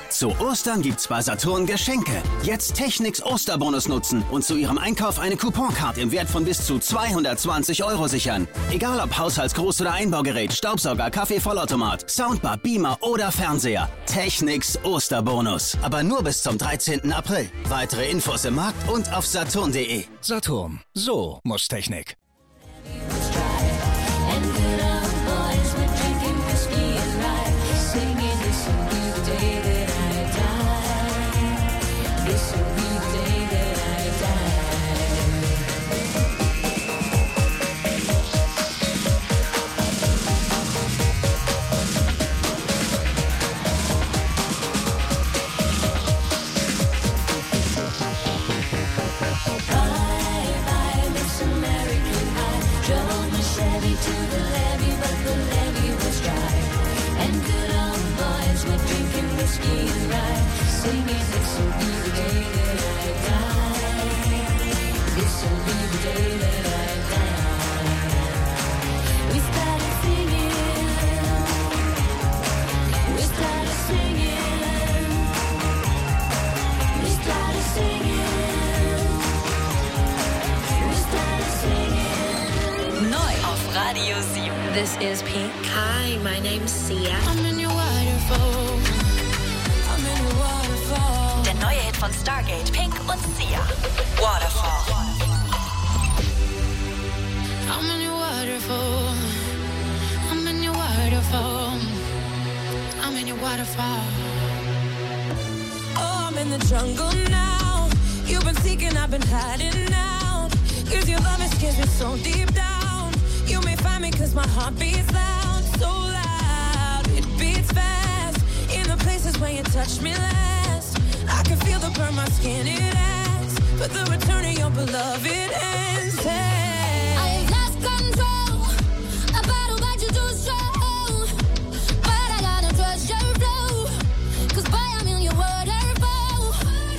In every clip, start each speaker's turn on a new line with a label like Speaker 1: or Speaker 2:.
Speaker 1: Zu Ostern gibt's bei Saturn Geschenke. Jetzt Technics Osterbonus nutzen und zu Ihrem Einkauf eine Couponcard im Wert von bis zu 220 € sichern. Egal ob Haushaltsgroß- oder Einbaugerät, Staubsauger, Kaffee-Vollautomat, Soundbar, Beamer oder Fernseher. Technics Osterbonus. Aber nur bis zum 13. April. Weitere Infos im Markt und auf saturn.de.
Speaker 2: Saturn. So muss Technik.
Speaker 3: Radio 7.
Speaker 4: This is Pink.
Speaker 5: Hi, my name's Sia.
Speaker 4: I'm in your waterfall. I'm in your waterfall.
Speaker 3: Der neue Hit von Stargate, Pink und Sia. Waterfall.
Speaker 4: I'm in your waterfall. I'm in your waterfall. I'm in your waterfall.
Speaker 6: Oh, I'm in the jungle now. You've been seeking, I've been hiding out. 'Cause your love scares me so deep down. You may find me 'cause my heart beats loud. So loud, it beats fast. In the places where you touched me last. I can feel the burn, my skin, it ends. But the return of your beloved ends. Hey.
Speaker 4: I lost control. A battle that you too strong. But I gotta trust your flow. 'Cause boy, I'm in your waterfall.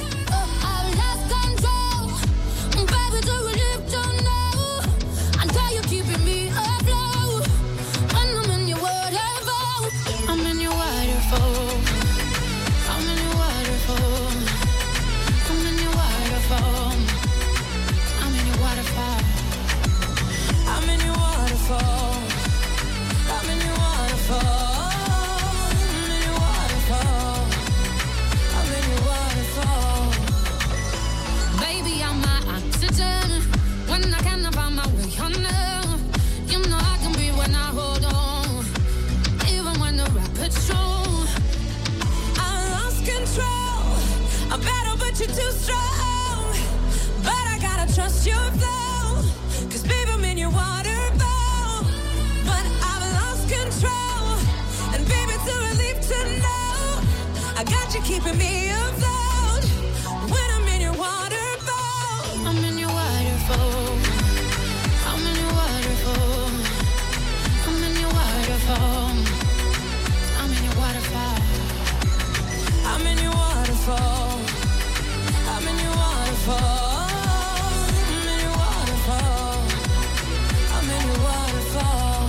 Speaker 4: I lost control. Baby, do we live to know? Until you keeping me afloat. And I'm in your waterfall. I'm in your waterfall. I'm in your waterfall. I'm in your waterfall. I'm in your waterfall.
Speaker 6: I'm in your waterfall. I'm in your waterfall. I'm in your waterfall. I'm in your waterfall.
Speaker 4: Baby, I'm my oxygen. When I can't find my way under. You know I can be when I hold on. Even when the rapid's strong.
Speaker 6: I lost control. I'm better, but you're too strong. But I gotta trust your flow. 'Cause baby, I'm in your waterfall. But I've lost control. And baby, it's a relief to know I got you keeping me afloat. When I'm in your waterfall.
Speaker 4: I'm in your waterfall. I'm in your waterfall. I'm in your waterfall. I'm in your waterfall.
Speaker 6: I'm in your waterfall. I'm in your waterfall. I'm in your waterfall. I'm in your waterfall.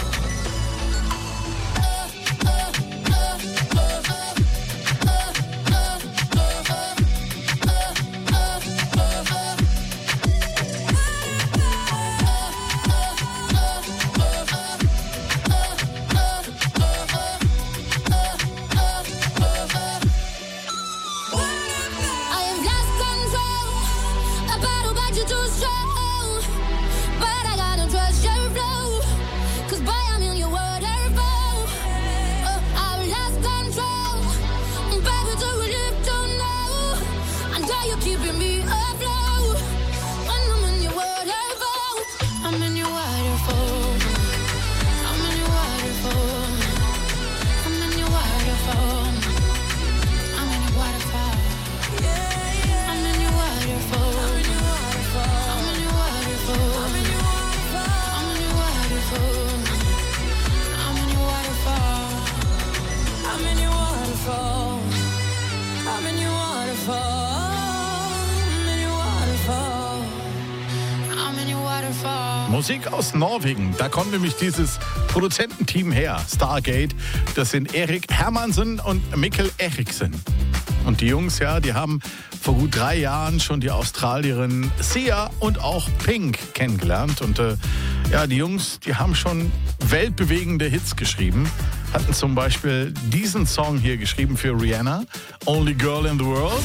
Speaker 4: I have lost control. A battle but you're too strong. But I gotta trust your flow. 'Cause boy, I'm in your waterfall. I've lost control. Baby, do we live to know? Until you're keeping me afloat. When I'm in your waterfall. I'm in your waterfall. I'm in your waterfall. I'm in your waterfall. I'm in your waterfall. I'm in your waterfall.
Speaker 6: I'm in your waterfall.
Speaker 4: I'm in your waterfall.
Speaker 6: I'm in your waterfall.
Speaker 4: I'm in your waterfall. I'm in your waterfall.
Speaker 6: I'm in your waterfall. I'm in your waterfall. I'm in your waterfall.
Speaker 4: I'm in your waterfall.
Speaker 7: Musik aus Norwegen. Da kommt nämlich dieses Produzententeam her, Stargate. Das sind Erik Hermansen und Mikkel Eriksen. Und die Jungs, ja, die haben vor gut 3 Jahren schon die Australierin Sia und auch Pink kennengelernt. Und ja, die Jungs, die haben schon weltbewegende Hits geschrieben. Hatten zum Beispiel diesen Song hier geschrieben für Rihanna, Only Girl in the World.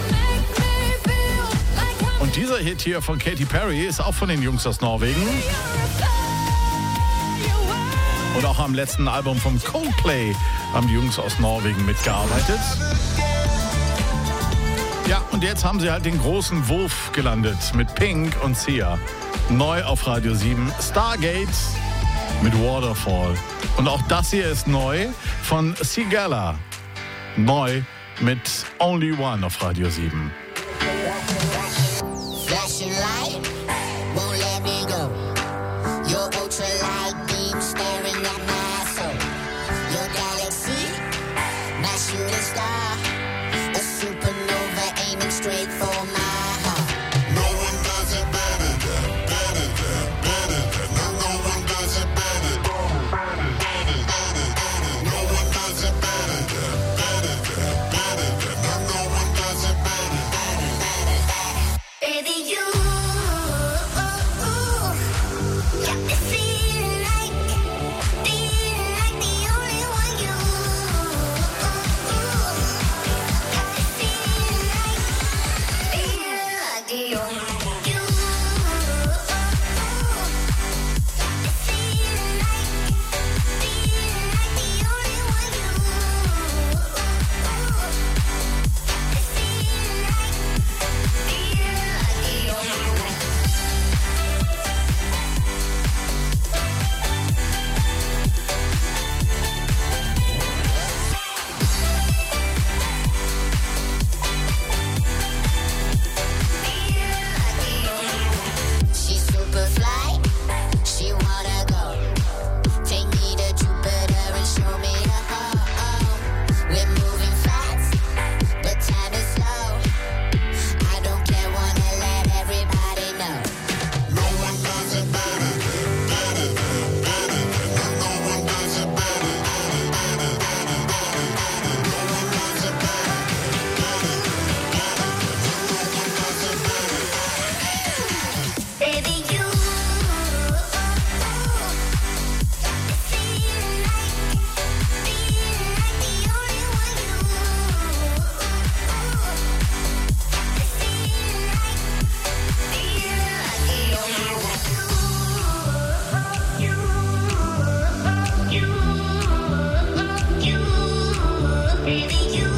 Speaker 7: Und dieser Hit hier von Katy Perry ist auch von den Jungs aus Norwegen. Und auch am letzten Album von Coldplay haben die Jungs aus Norwegen mitgearbeitet. Ja, und jetzt haben sie halt den großen Wurf gelandet mit Pink und Sia. Neu auf Radio 7, Stargate mit Waterfall. Und auch das hier ist neu von Sigala. Neu mit Only One auf Radio 7.
Speaker 8: Flashing light, won't let me go. Your ultralight beam staring at my soul. Your galaxy, my shooting star. A supernova aiming straight for my heart. No one does it better than, better than, better than. No one does it better than, better than. No one does it better than, better than, better than. No one does it better than. Baby, you got me feeling like the only one. You got me feeling like the only one. You got me feeling like the only one. You She's super fly, she wanna go. Take me to Jupiter and show me the home. We're moving fast, but time is slow. I don't care, wanna let everybody know. No one does it better than, better than, better than. No one does it better than, better than, better than. No one does it better than, better than, better than. No one does it better than. Baby, you got me feeling like the only one. You got me feeling like the only one. Baby, you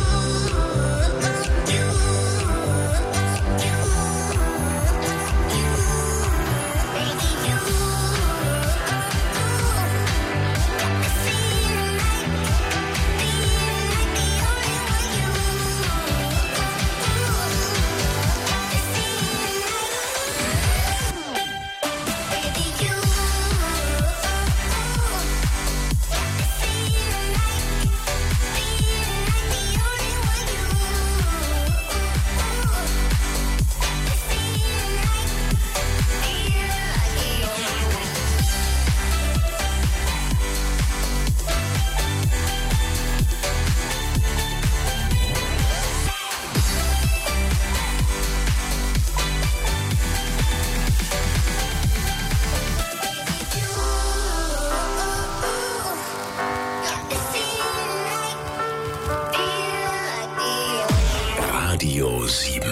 Speaker 2: Radio 7.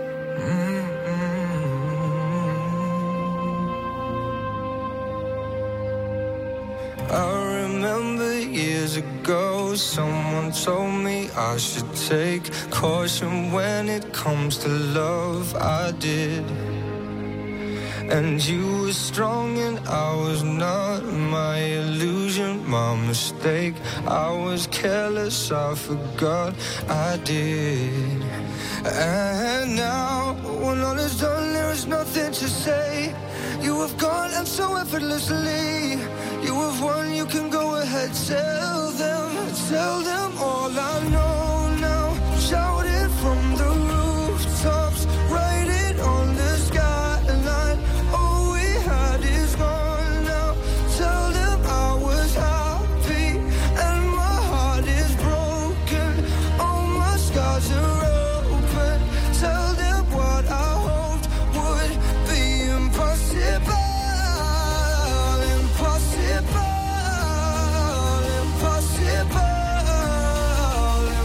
Speaker 9: I remember years ago, someone told me I should take caution when it comes to love. I did. And you were strong and I was not. My illusion, my mistake. I was careless, I forgot I did. And now, when all is done, there is nothing to say. You have gone and so effortlessly. You have won, you can go ahead, tell them all I know.